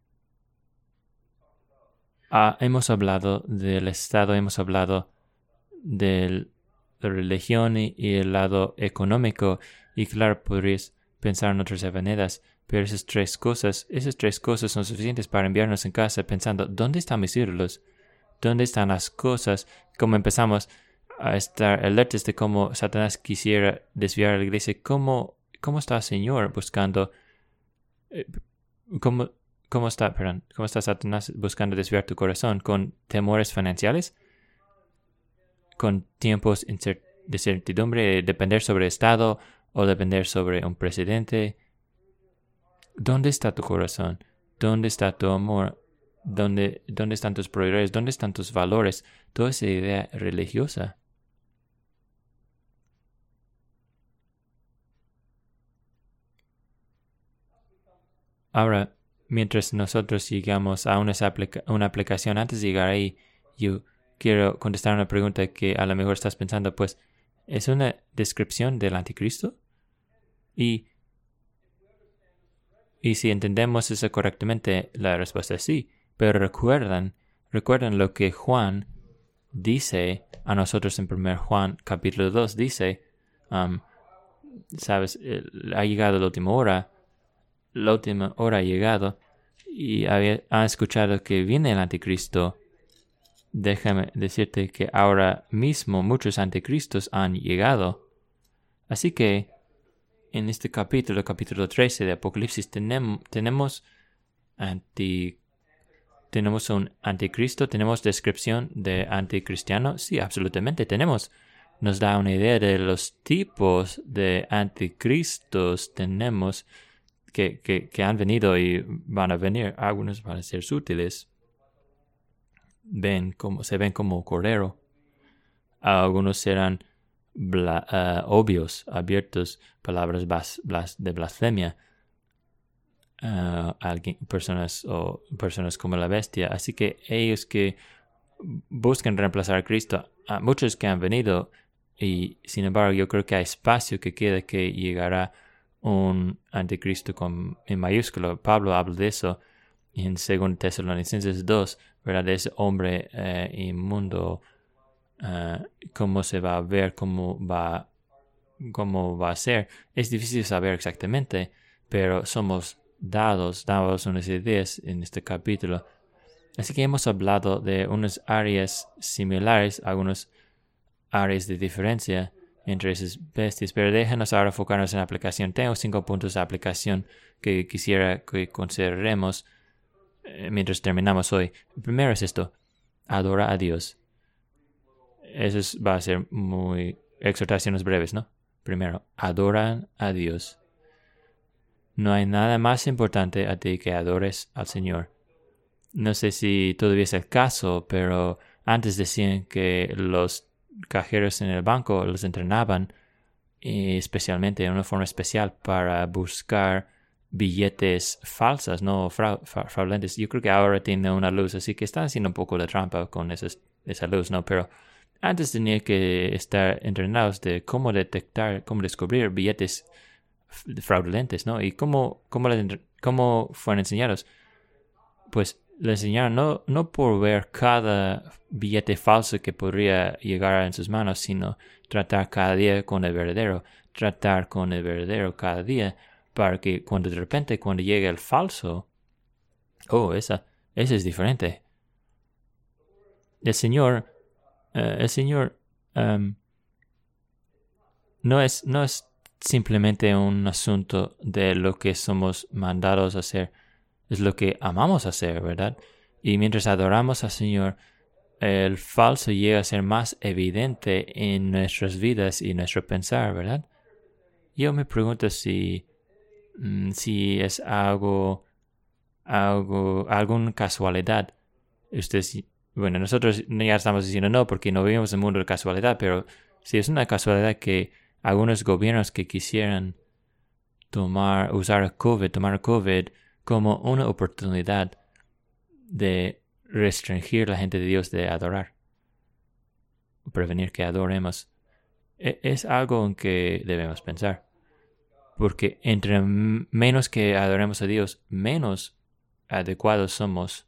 ah, hemos hablado del Estado, hemos hablado de la religión y, y el lado económico, y claro, podrías pensar en otras avenidas, pero esas tres cosas, esas tres cosas son suficientes para enviarnos en casa pensando, ¿dónde están mis ídolos? ¿Dónde están las cosas? Como empezamos a estar alertas de cómo Satanás quisiera desviar a la iglesia, ¿cómo, cómo está el Señor buscando... Eh, ¿Cómo, cómo está, perdón, cómo está Satanás buscando desviar tu corazón? ¿Con temores financieros? ¿Con tiempos de certidumbre, de depender sobre el Estado o depender sobre un presidente? ¿Dónde está tu corazón? ¿Dónde está tu amor? ¿Dónde, dónde están tus prioridades? ¿Dónde están tus valores? Toda esa idea religiosa. Ahora, mientras nosotros llegamos a una, aplica- una aplicación, antes de llegar ahí, yo quiero contestar una pregunta que a lo mejor estás pensando, pues, ¿es una descripción del anticristo? Y, y si entendemos eso correctamente, la respuesta es sí. Pero recuerdan, recuerdan lo que Juan dice a nosotros en primer Juan capítulo dos, dice, um, sabes, ha llegado la última hora, la última hora ha llegado y había, han escuchado que viene el anticristo. Déjame decirte que ahora mismo muchos anticristos han llegado. Así que en este capítulo, capítulo trece de Apocalipsis, tenemos, tenemos, anti, tenemos un anticristo, tenemos descripción de anticristiano. Sí, absolutamente tenemos. Nos da una idea de los tipos de anticristos tenemos. Que, que, que han venido y van a venir. Algunos van a ser sutiles. Ven como, se ven como cordero. Algunos serán bla, uh, obvios, abiertos, palabras bas, blas, de blasfemia. Uh, alguien, personas o personas como la bestia. Así que ellos que buscan reemplazar a Cristo, a muchos que han venido, y sin embargo yo creo que hay espacio que queda que llegará un anticristo con, en mayúsculo. Pablo habla de eso en segundo Tesalonicenses dos, ¿verdad? De ese hombre eh, inmundo, uh, cómo se va a ver, cómo va, cómo va a ser. Es difícil saber exactamente, pero somos dados, dados unas ideas en este capítulo. Así que hemos hablado de unas áreas similares, algunas áreas de diferencia entre esas bestias, pero déjanos ahora enfocarnos en la aplicación. Tengo cinco puntos de aplicación que quisiera que consideremos eh, mientras terminamos hoy. El primero es esto: adora a Dios. Eso es, va a ser muy exhortaciones breves, ¿no? Primero, adoran a Dios. No hay nada más importante a ti que adores al Señor. No sé si todavía es el caso, pero antes decían que los cajeros en el banco los entrenaban, especialmente en una forma especial, para buscar billetes falsas, no fra fra fraudulentas. Yo creo que ahora tiene una luz, así que están haciendo un poco de trampa con esas, esa luz, ¿no? Pero antes tenía que estar entrenados de cómo detectar, cómo descubrir billetes fraudulentos, ¿no? Y cómo, cómo, les, cómo fueron enseñados. Pues les enseñaron no, no por ver cada billete falso que podría llegar en sus manos, sino tratar cada día con el verdadero, tratar con el verdadero cada día, para que cuando de repente, cuando llegue el falso, oh, esa, esa es diferente. El Señor, uh, el Señor um, no es, no es simplemente un asunto de lo que somos mandados a hacer, es lo que amamos hacer, ¿verdad? Y mientras adoramos al Señor, el falso llega a ser más evidente en nuestras vidas y nuestro pensar, ¿verdad? Yo me pregunto si, si es algo, algo, alguna casualidad. Ustedes, bueno, nosotros ya estamos diciendo no, porque no vivimos en un mundo de casualidad, pero si es una casualidad que algunos gobiernos que quisieran tomar, usar COVID, tomar COVID como una oportunidad de restringir a la gente de Dios de adorar, prevenir que adoremos, es algo en que debemos pensar. Porque entre menos que adoremos a Dios, menos adecuados somos,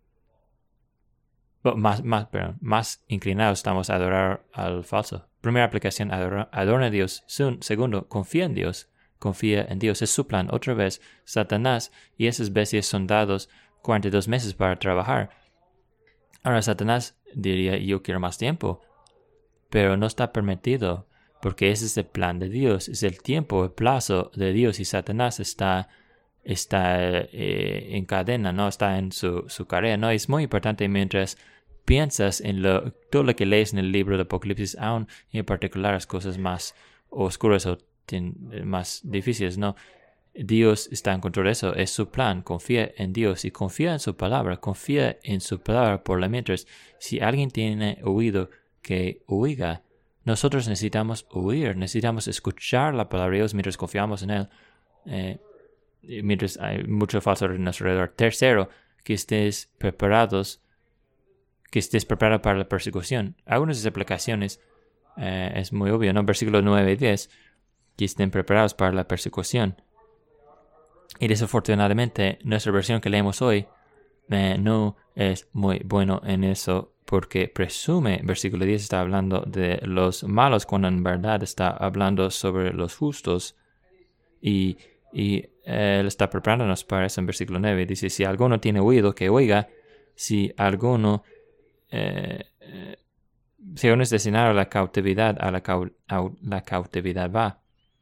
más, más, perdón, más inclinados estamos a adorar al falso. Primera aplicación, adora, adora a Dios. Segundo, confía en Dios. Confía en Dios. Es su plan. Otra vez, Satanás y esas bestias son dados cuarenta y dos meses para trabajar. Ahora Satanás diría, yo quiero más tiempo. Pero no está permitido, porque ese es el plan de Dios. Es el tiempo, el plazo de Dios. Y Satanás está, está eh, en cadena, no está en su, su carrera. No, es muy importante mientras piensas en lo, todo lo que lees en el libro de Apocalipsis, aún en particular las cosas más oscuras o más difíciles, ¿no? Dios está en control de eso, es su plan. Confía en Dios y confía en su palabra, confía en su palabra por la mientras. Si alguien tiene oído, que oiga. Nosotros necesitamos oír, necesitamos escuchar la palabra de Dios mientras confiamos en Él, eh, mientras hay mucho falso a nuestro alrededor. Tercero, que estés preparados, que estés preparado para la persecución. Algunas de esas aplicaciones eh, es muy obvio, ¿no? Versículos nueve y diez, que estén preparados para la persecución. Y desafortunadamente, nuestra versión que leemos hoy eh, no es muy bueno en eso, porque presume, versículo diez está hablando de los malos, cuando en verdad está hablando sobre los justos. Y, y eh, Él está preparándonos para eso en versículo nueve. Dice, si alguno tiene oído, que oiga. Si alguno, eh, eh, si uno es destinado a la cautividad, a la, cau, a la cautividad va.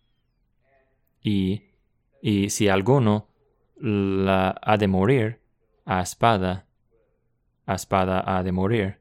Y, y si alguno la ha de morir, a espada, a espada ha de morir.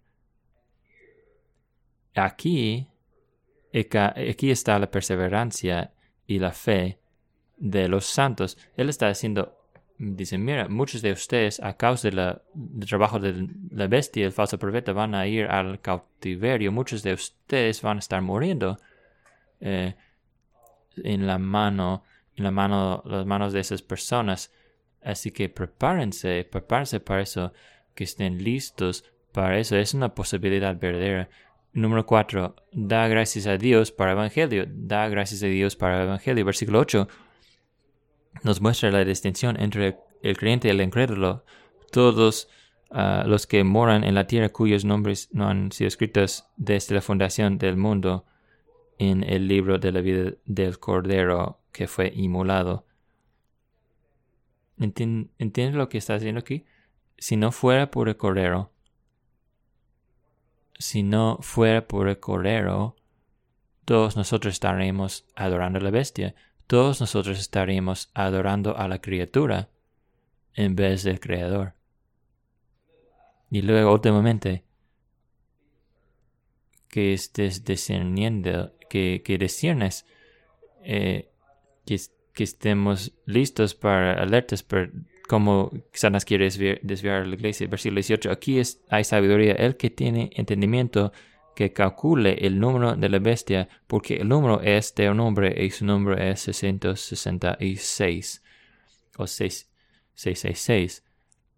Aquí, aquí está la perseverancia y la fe de los santos. Él está diciendo, dice, mira, muchos de ustedes a causa del de trabajo de la bestia, el falso profeta, van a ir al cautiverio. Muchos de ustedes van a estar muriendo eh, en la mano, en la mano, las manos de esas personas. Así que prepárense, prepárense para eso, que estén listos para eso. Es una posibilidad verdadera. Número cuatro, da gracias a Dios para el Evangelio. Da gracias a Dios para el Evangelio. Versículo ocho nos muestra la distinción entre el creyente y el incrédulo. Todos uh, los que moran en la tierra cuyos nombres no han sido escritos desde la fundación del mundo en el libro de la vida del Cordero que fue inmolado. ¿Entiendes lo que está haciendo aquí? Si no fuera por el Cordero, si no fuera por el Cordero, todos nosotros estaríamos adorando a la bestia. Todos nosotros estaríamos adorando a la criatura en vez del Creador. Y luego, últimamente, que estés discerniendo, que, que disciernes, eh, que, que estemos listos para alertas por cómo Satanás quiere desviar, desviar a la iglesia. Versículo dieciocho, aquí es, hay sabiduría. El que tiene entendimiento, que calcule el número de la bestia, porque el número es de un hombre y su número es seiscientos sesenta y seis. o seis seis seis seis.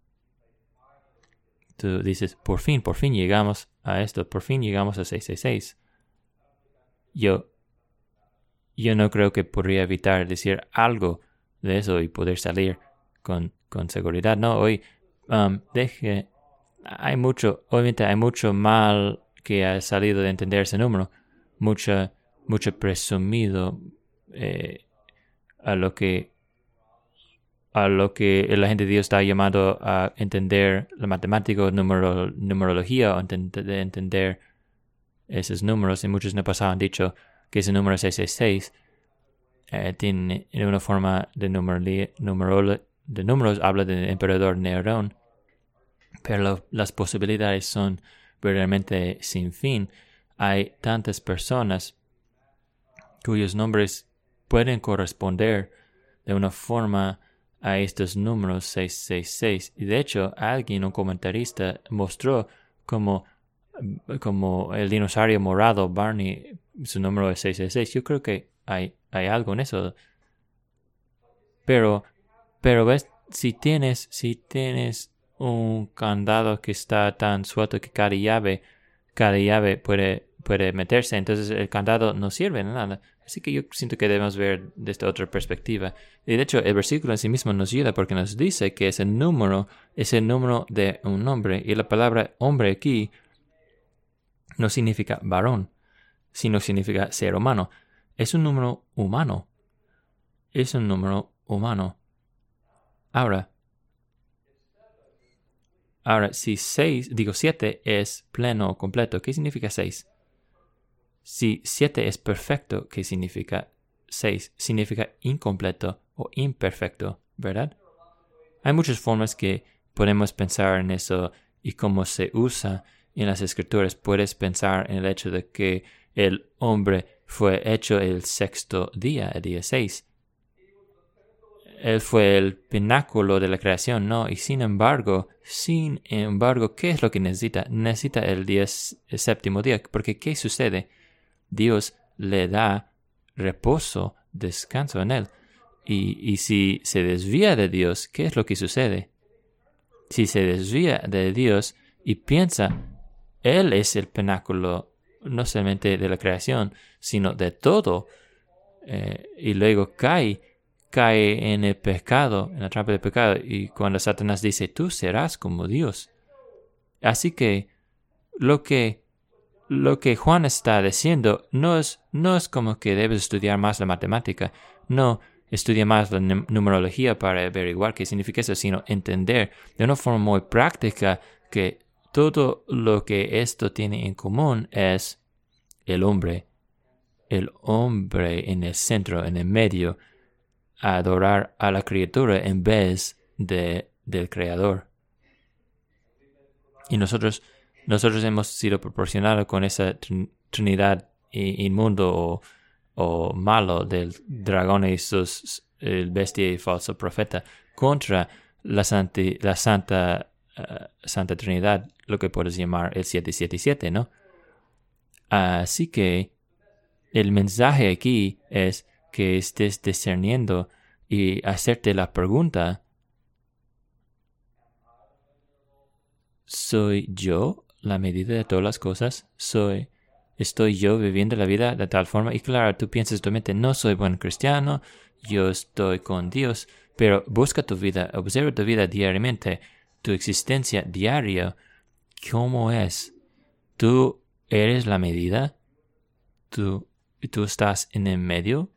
Tú dices, por fin, por fin llegamos a esto, por fin llegamos a seis seis seis. Yo, yo no creo que podría evitar decir algo de eso y poder salir con, con seguridad. No, hoy, um, deje, hay mucho, obviamente hay mucho mal que ha salido de entender ese número, mucho, mucho presumido eh, a lo que a lo que la gente de Dios está llamando a entender la matemática, numero, numerología, o entender, entender esos números. Y muchos en el pasado han dicho que ese número seis seis seis eh, tiene una forma de, numeroli, numerolo, de números, habla del emperador Nerón, pero lo, las posibilidades son verdaderamente sin fin. Hay tantas personas cuyos nombres pueden corresponder de una forma a estos números seis seis seis. Y de hecho, alguien, un comentarista, mostró como, como el dinosaurio morado, Barney, su número es seis seis seis. Yo creo que hay, hay algo en eso. Pero, pero ves, si tienes, si tienes un candado que está tan suelto que cada llave, cada llave puede, puede meterse, entonces el candado no sirve de nada. Así que yo siento que debemos ver desde otra perspectiva. Y de hecho, el versículo en sí mismo nos ayuda porque nos dice que ese número es el número de un hombre. Y la palabra hombre aquí no significa varón, sino significa ser humano. Es un número humano. Es un número humano. Ahora, ahora si seis, digo siete es pleno o completo, ¿qué significa seis? Si siete es perfecto, ¿qué significa seis? Significa incompleto o imperfecto, ¿verdad? Hay muchas formas que podemos pensar en eso y cómo se usa en las Escrituras. Puedes pensar en el hecho de que el hombre fue hecho el sexto día, el día seis. Él fue el pináculo de la creación, ¿no? Y sin embargo, sin embargo, ¿qué es lo que necesita? Necesita el, día, el séptimo día, porque ¿qué sucede? Dios le da reposo, descanso en él. Y, y si se desvía de Dios, ¿qué es lo que sucede? Si se desvía de Dios y piensa, Él es el pináculo no solamente de la creación, sino de todo, eh, y luego cae, cae en el pecado, en la trampa del pecado, y cuando Satanás dice, tú serás como Dios. Así que lo que Lo que Juan está diciendo no es, no es como que debes estudiar más la matemática, no estudia más la numerología para averiguar qué significa eso, sino entender de una forma muy práctica que todo lo que esto tiene en común es el hombre, el hombre en el centro, en el medio, adorar a la criatura en vez de, del Creador. Y nosotros Nosotros hemos sido proporcionados con esa tr- trinidad inmundo o, o malo del dragón y sus, el bestia y falso profeta contra la, santi, la santa, uh, santa Trinidad, lo que puedes llamar el siete siete siete, ¿no? Así que el mensaje aquí es que estés discerniendo y hacerte la pregunta, ¿soy yo la medida de todas las cosas? Soy, estoy yo viviendo la vida de tal forma. Y claro, tú piensas en tu mente, no soy buen cristiano, yo estoy con Dios, pero busca tu vida, observa tu vida diariamente, tu existencia diaria, ¿cómo es? ¿Tú eres la medida? ¿Tú, tú estás en el medio?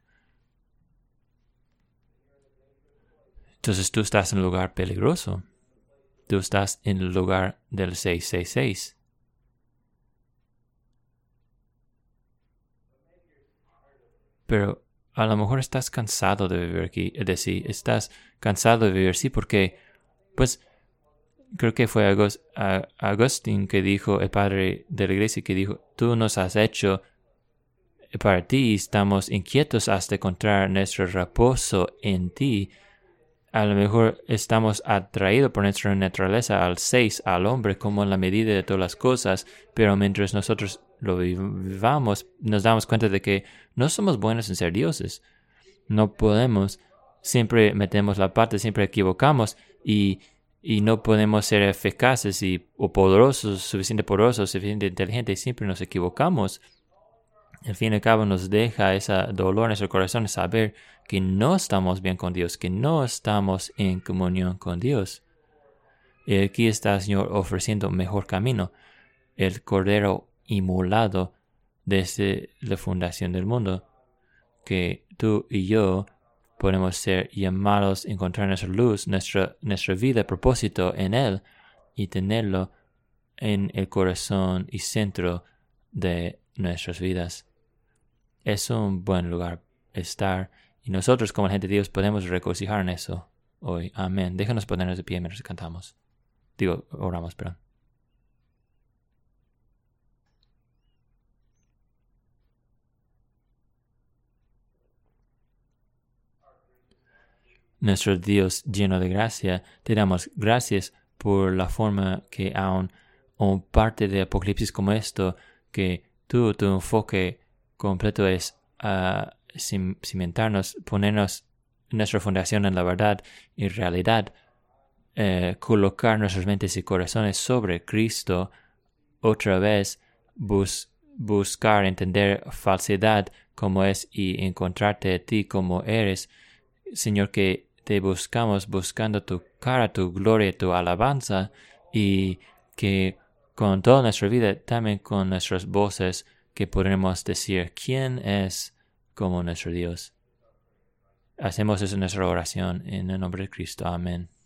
Entonces tú estás en un lugar peligroso. Tú estás en el lugar del seis seis seis. Pero a lo mejor estás cansado de vivir aquí, de sí, estás cansado de vivir así porque, pues, creo que fue Agust, uh, Agustín que dijo, el padre de la iglesia, que dijo, tú nos has hecho para ti, estamos inquietos hasta encontrar nuestro reposo en ti. A lo mejor estamos atraídos por nuestra naturaleza al seis, al hombre, como en la medida de todas las cosas, pero mientras nosotros lo vivamos, nos damos cuenta de que no somos buenos en ser dioses. No podemos siempre metemos la pata, siempre equivocamos y, y no podemos ser eficaces y, o poderosos, suficientemente poderosos, suficientemente inteligentes, siempre nos equivocamos. Al fin y al cabo nos deja ese dolor en nuestro corazón saber que no estamos bien con Dios, que no estamos en comunión con Dios. Y aquí está el Señor ofreciendo un mejor camino, el Cordero inmolado desde la fundación del mundo, que tú y yo podemos ser llamados a encontrar nuestra luz, nuestra, nuestra vida, propósito en Él y tenerlo en el corazón y centro de nuestras vidas. Es un buen lugar estar y nosotros como gente de Dios podemos regocijar en eso hoy. Amén. Déjanos ponernos de pie mientras cantamos. Digo, oramos, perdón. Nuestro Dios lleno de gracia, te damos gracias por la forma que aún o parte de Apocalipsis como esto, que tú, tu enfoque completo es uh, cimentarnos, ponernos nuestra fundación en la verdad y realidad, eh, colocar nuestras mentes y corazones sobre Cristo, otra vez bus, buscar entender falsedad como es y encontrarte a ti como eres, Señor, que te buscamos buscando tu cara, tu gloria, tu alabanza y que con toda nuestra vida, también con nuestras voces, que podremos decir quién es como nuestro Dios. Hacemos eso en nuestra oración en el nombre de Cristo. Amén.